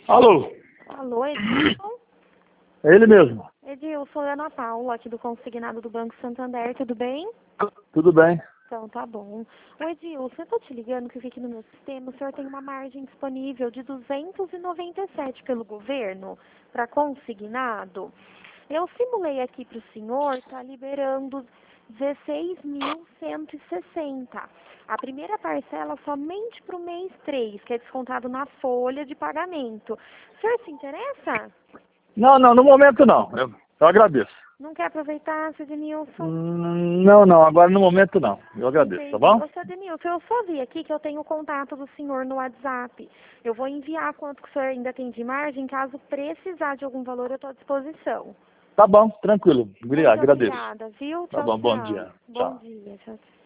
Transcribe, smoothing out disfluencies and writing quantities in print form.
Alô? Alô, Edilson? É ele mesmo. Edilson, é Ana Paula, aqui do Consignado do Banco Santander, tudo bem? Tudo bem. Então, tá bom. Ô, Edilson, eu tô te ligando que eu vi aqui no meu sistema, o senhor tem uma margem disponível de 297 pelo governo para consignado. Eu simulei aqui para o senhor, tá liberando 16.160. A primeira parcela somente para o mês 3, que é descontado na folha de pagamento. O senhor se interessa? Não, no momento não. Eu agradeço. Não quer aproveitar, seu Denilson? Não, agora no momento não. Eu agradeço, tá Entendi. bom? Ô, seu Denilson, eu só vi aqui que eu tenho o contato do senhor no WhatsApp. Eu vou enviar quanto que o senhor ainda tem de margem. Caso precisar de algum valor, eu estou à disposição. Tá bom, tranquilo. Muito Agradeço. obrigada, viu? Tá Tchau, bom, bom tchau. dia. Bom Tchau. dia, tchau, tchau.